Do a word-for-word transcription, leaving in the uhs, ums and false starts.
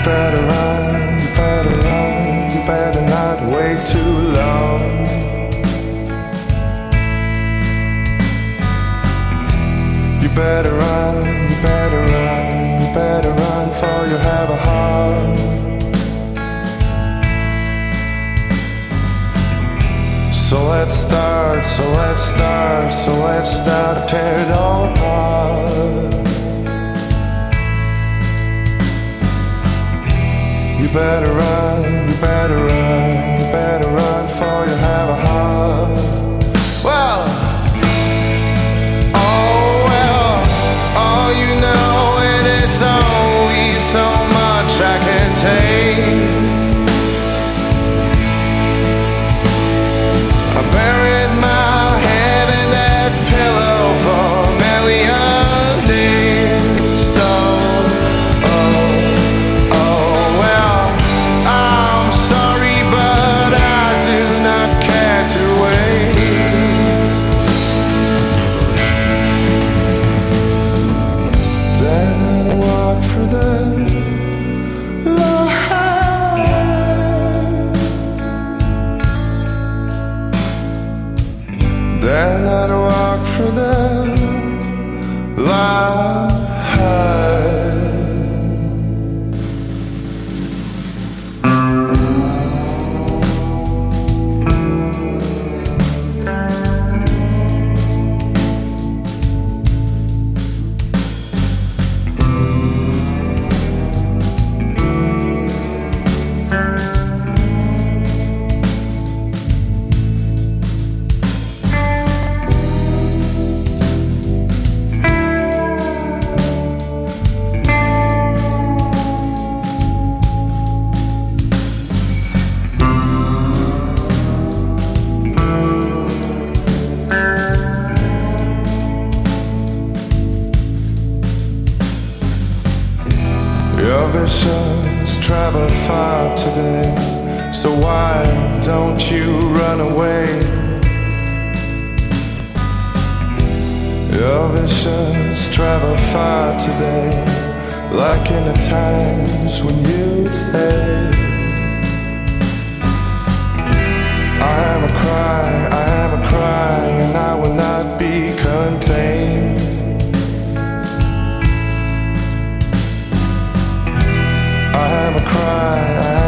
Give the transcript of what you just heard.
better run, you better run, you better not wait too long. You better run, you better run, you better run, for you have a heart. So let's start, so let's start, so let's start to tear it all apart. You better run, you better run, you better run, for you have a heart. Well, oh well, all you know, it is only so much I can take. I buried my head in that pillow for a million days. So, oh, oh well, I'm sorry, but I do not care to wait. Then I walk through the Then I'd walk through the light. Your visions travel far today, so why don't you run away? Your visions travel far today, like in the times when you'd say, I am a cry, I am a cry, and I will not be contained. I am a cry, I